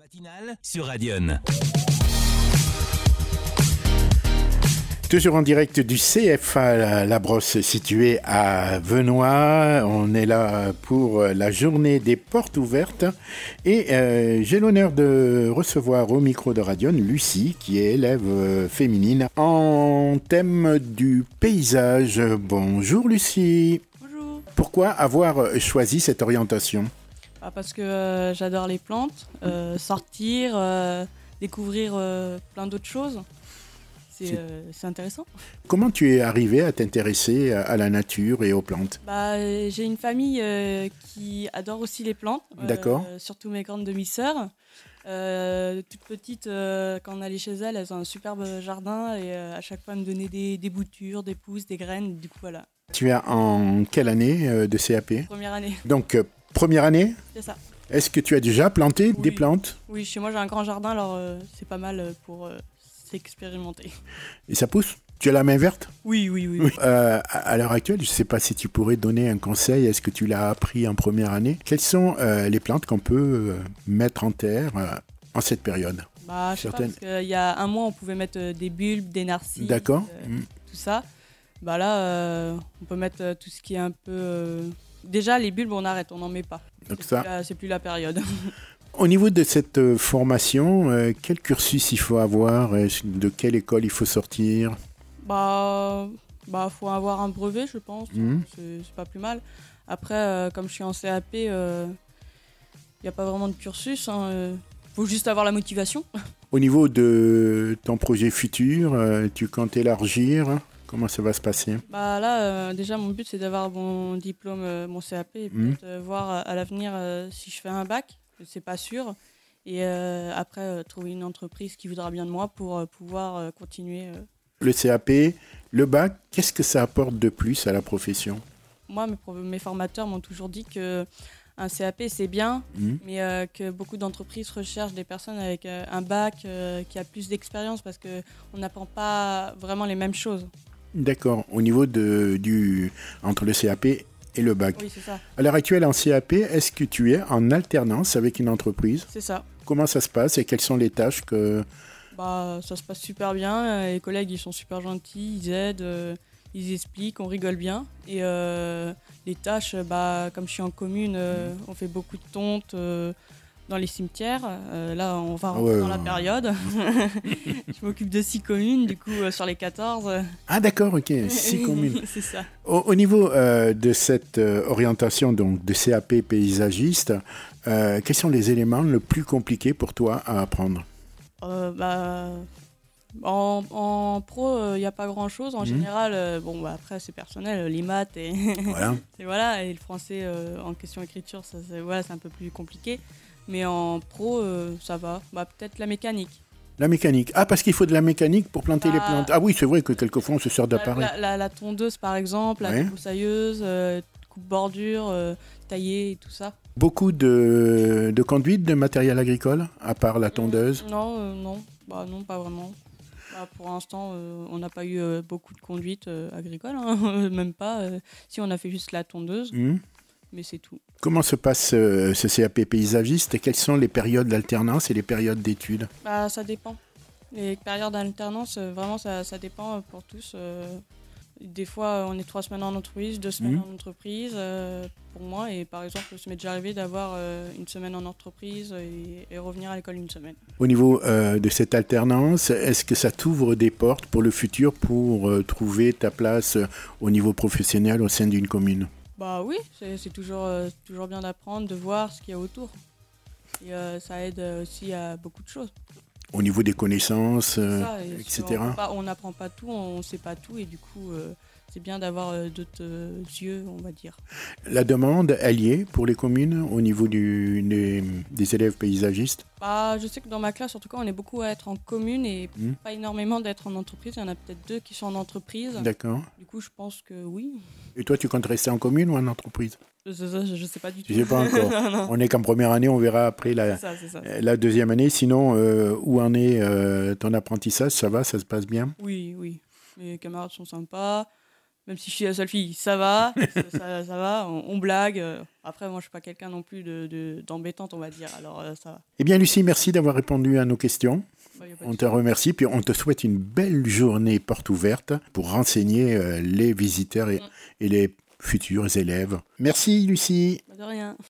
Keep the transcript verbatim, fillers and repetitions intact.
Matinale sur Radion. Toujours en direct du C F A La, La Brosse située à Venoy. On est là pour la journée des portes ouvertes et euh, j'ai l'honneur de recevoir au micro de Radion Lucie qui est élève euh, féminine en thème du paysage. Bonjour Lucie. Bonjour. Pourquoi avoir choisi cette orientation ? Ah, parce que euh, j'adore les plantes, euh, sortir, euh, découvrir euh, plein d'autres choses. C'est, C'est... euh, c'est intéressant. Comment tu es arrivé à t'intéresser à la nature et aux plantes ? Bah, j'ai une famille euh, qui adore aussi les plantes. D'accord. Euh, surtout mes grandes demi-sœurs. Euh, toutes petites, euh, quand on allait chez elles, elles ont un superbe jardin et euh, à chaque fois elles me donnaient des, des boutures, des pousses, des graines. Du coup, voilà. Tu es en quelle année euh, de C A P ? Première année. Donc, euh, première année ? C'est ça. Est-ce que tu as déjà planté Oui. des plantes ? Oui, chez moi j'ai un grand jardin, alors euh, c'est pas mal pour euh, s'expérimenter. Et ça pousse ? Tu as la main verte ? Oui, oui, oui. Oui. Euh, à l'heure actuelle, je ne sais pas si tu pourrais donner un conseil. Est-ce que tu l'as appris en première année ? Quelles sont euh, les plantes qu'on peut euh, mettre en terre euh, en cette période ? Bah, je sais Certaines... pas, parce qu'il y a un mois, on pouvait mettre euh, des bulbes, des narcisses, D'accord. euh, Mmh. tout ça. Bah là, euh, on peut mettre euh, tout ce qui est un peu... euh, Déjà, les bulbes, on arrête, on n'en met pas. Donc c'est, ça... plus la, c'est plus la période. Au niveau de cette euh, formation, euh, quel cursus il faut avoir ? euh, De quelle école il faut sortir ? Bah, bah, faut avoir un brevet, je pense. Mmh. C'est, c'est pas plus mal. Après, euh, comme je suis en C A P, il euh, n'y a pas vraiment de cursus. Hein, euh, faut juste avoir la motivation. Au niveau de ton projet futur, euh, tu comptes élargir ? Comment ça va se passer ? Bah là, euh, déjà, mon but, c'est d'avoir mon diplôme, euh, mon C A P, et Mmh. peut-être euh, voir euh, à l'avenir euh, si je fais un bac. C'est pas sûr. Et euh, après, euh, trouver une entreprise qui voudra bien de moi pour euh, pouvoir euh, continuer. Euh. Le C A P, le bac, qu'est-ce que ça apporte de plus à la profession ? Moi, mes, pro- mes formateurs m'ont toujours dit que un C A P, c'est bien, Mmh. mais euh, que beaucoup d'entreprises recherchent des personnes avec euh, un bac euh, qui a plus d'expérience parce qu'on n'apprend pas vraiment les mêmes choses. D'accord. Au niveau de, du, entre le C A P et le bac. Oui, c'est ça. À l'heure actuelle, en C A P, est-ce que tu es en alternance avec une entreprise ? C'est ça. Comment ça se passe et quelles sont les tâches que... Bah, ça se passe super bien. Les collègues, ils sont super gentils, ils aident, euh, ils expliquent, on rigole bien. Et euh, les tâches, bah, comme je suis en commune, euh, on fait beaucoup de tontes euh, dans les cimetières. Euh, là, on va rentrer Ouais, dans ouais. la période. Je m'occupe de six communes, du coup, euh, sur les quatorze. euh, Ah d'accord, ok, six communes. C'est ça. Au, au niveau euh, de cette euh, orientation donc, de C A P paysagiste, euh, quels sont les éléments les plus compliqués pour toi à apprendre ? Euh, bah, en, en pro, il n'y a pas grand-chose. En Mhm. général, euh, bon, bah, après, c'est personnel. Les maths et, Voilà. et, voilà, et le français euh, en question écriture, ça, c'est, voilà, c'est un peu plus compliqué. Mais en pro, euh, ça va. Bah, peut-être la mécanique. La mécanique. Ah, parce qu'il faut de la mécanique pour planter les Ah. plantes. Ah oui, c'est vrai que quelquefois on se sert La, d'appareil. la, la- la tondeuse, par exemple, la Ouais. débroussailleuse, euh, coupe-bordure, euh, tailler et tout ça. Beaucoup de, de conduite de matériel agricole, à part la tondeuse. Non, euh, non. Bah, non, pas vraiment. Bah, pour l'instant, euh, on n'a pas eu euh, beaucoup de conduite euh, agricole, hein, même pas. euh, si, on a fait juste la tondeuse, Mhm. mais c'est tout. Comment se passe euh, ce C A P paysagiste et quelles sont les périodes d'alternance et les périodes d'études ? Bah, ça dépend. Les périodes d'alternance, euh, vraiment, ça, ça dépend euh, pour tous. euh. Des fois, euh, on est trois semaines en entreprise, deux semaines Mhm. en entreprise, euh, pour moi. Et par exemple, ça m'est déjà arrivé d'avoir euh, une semaine en entreprise et, et revenir à l'école une semaine. Au niveau euh, de cette alternance, est-ce que ça t'ouvre des portes pour le futur pour euh, trouver ta place euh, au niveau professionnel au sein d'une commune ? Bah oui, c'est, c'est toujours, euh, toujours bien d'apprendre, de voir ce qu'il y a autour. Et euh, ça aide euh, aussi à beaucoup de choses. Au niveau des connaissances, euh, Ça, et et si cetera. On n'apprend pas tout, on ne sait pas tout. Et du coup, euh, c'est bien d'avoir euh, d'autres euh, yeux, on va dire. La demande, elle y est pour les communes au niveau du, des, des élèves paysagistes ? Bah, je sais que dans ma classe, en tout cas, on est beaucoup à être en commune et Mhm. pas énormément d'être en entreprise. Il y en a peut-être deux qui sont en entreprise. D'accord. Du coup, je pense que oui. Et toi, tu comptes rester en commune ou en entreprise ? Je, je, je sais pas du tout. Je sais pas encore. Non, non. On est qu'en première année, on verra après la, C'est ça, c'est ça. la deuxième année. Sinon, euh, où en est euh, ton apprentissage ? Ça va, ça se passe bien ? Oui, oui. Mes camarades sont sympas. même si je suis la seule fille, ça va, ça, ça, ça va, on, on blague. Après, moi, je suis pas quelqu'un non plus de, de, d'embêtante, on va dire, alors euh, ça va. Eh bien, Lucie, merci d'avoir répondu à nos questions. Bah, On te remercie, puis on te souhaite une belle journée porte ouverte pour renseigner euh, les visiteurs et, mmh. et les futurs élèves. Merci, Lucie. Bah, de rien.